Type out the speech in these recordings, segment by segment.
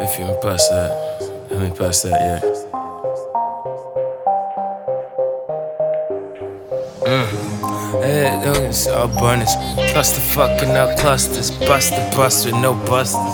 if you can pass that. Let me pass that, yeah. Hey, it's all burners. Cluster fucking up clusters. Bust the bust with no busters.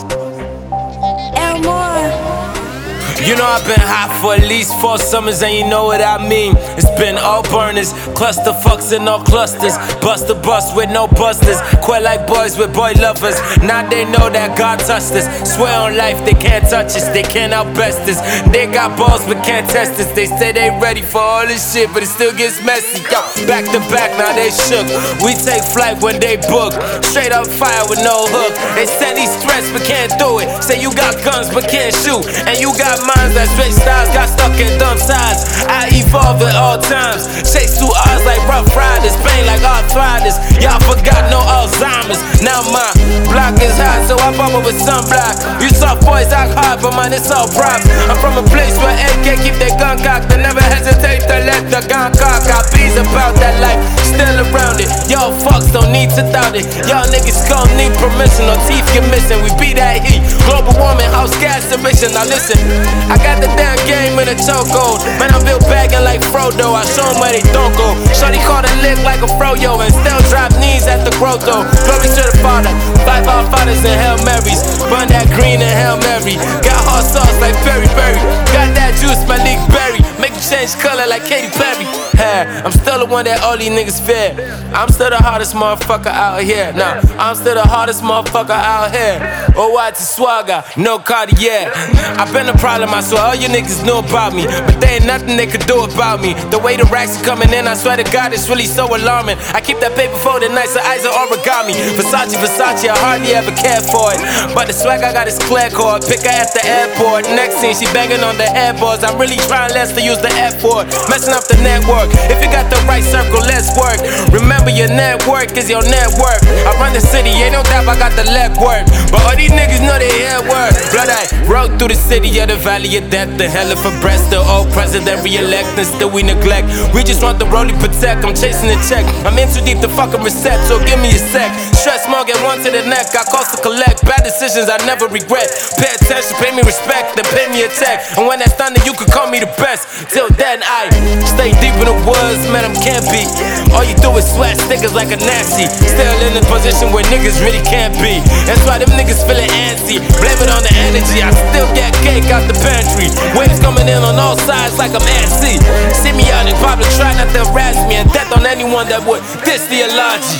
Elmore. You know I've been hot for at least 4 summers, and you know what I mean. It's been all burners, cluster fucks and all clusters. Bust the bust with no busters. Quit like boys with boy lovers. Now they know that God touched us. Swear on life they can't touch us, they can't outbest us. They got balls but can't test us. They say they ready for all this shit, but it still gets messy. Yo, back to back, now they shook. We take flight when they book. Straight up fire with no hook. They say these threats but can't do it. Say you got guns but can't shoot, and you got minds that switch styles, got stuck in dumb sides. I evolve at all times. Chase 2 R's like rough riders, pain like arthritis. Y'all forgot no Alzheimer's. Now my block is hot, so I bubble with sunblock. You soft boys act hard, but man, it's all props. I'm from a place where AK keep their gun cocked and never hesitate to let the gun cock. I bees about that life, still around it. Y'all fucks don't need to doubt it. Y'all niggas gon' need permission or teeth get missing. We beat that heat. Global warming, house gas emission. Now listen, I got the damn game in a chokehold. Man, I'm built bagging like Frodo. I show 'em where they don't go. Shorty caught a lick like a froyo and still drop knees at the grotto. Glory to the Father, 5 our fathers and Hail Marys. Burn that green and Hail Mary. Got hot sauce like Berry Berry. Got that juice, my leak berry. Make you change color like Katy Perry. I'm still the one that all these niggas fear. I'm still the hardest motherfucker out here. Nah, I'm still the hardest motherfucker out here. Oh, what's a swagger? No Cartier. I've been a problem, I swear all you niggas know about me, but there ain't nothing they could do about me. The way the racks are coming in, I swear to God, it's really so alarming. I keep that paper folded nice, the eyes are origami. Versace, I hardly ever cared for it, but the swag I got is clear cord. Pick her at the airport, next scene she banging on the headboards. I'm really trying less to use the F word, messing up the network. If you got the right circle, let's work. Remember your network is your network. I run the city, ain't no doubt I got the leg work, but all these niggas know they head work. Blood I rode through the city of the valley of death, the hell of a breast, the old president re-elect, and still we neglect. We just want the rollie protect, I'm chasing the check. I'm in too deep to fucking reset, so give me a sec. Stress more, get one to the neck, I cost to collect. Bad decisions I never regret. Pay attention, pay me respect, then pay me a check. And when that's done, then you can call me the best. Till then, I stay deep in the woods, man, I'm campy. All you do is sweat stickers like a Nazi. Still in a position where niggas really can't be. That's why them niggas feeling antsy. Blame it on the energy, I still get cake out the pantry. Waves coming in on all sides like I'm antsy. See me out in public, try not to harass me, and death on anyone that would diss the allergy.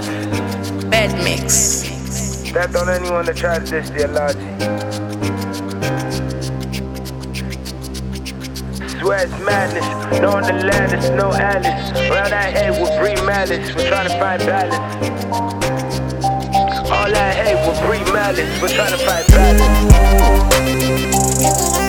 Bad mix. Death on anyone that tries to diss the allergy. Swear it's madness, no on the lattice, no Alice. Around that hate will breed malice, we're trying to find balance. All that hate will breed malice, we're trying to find balance.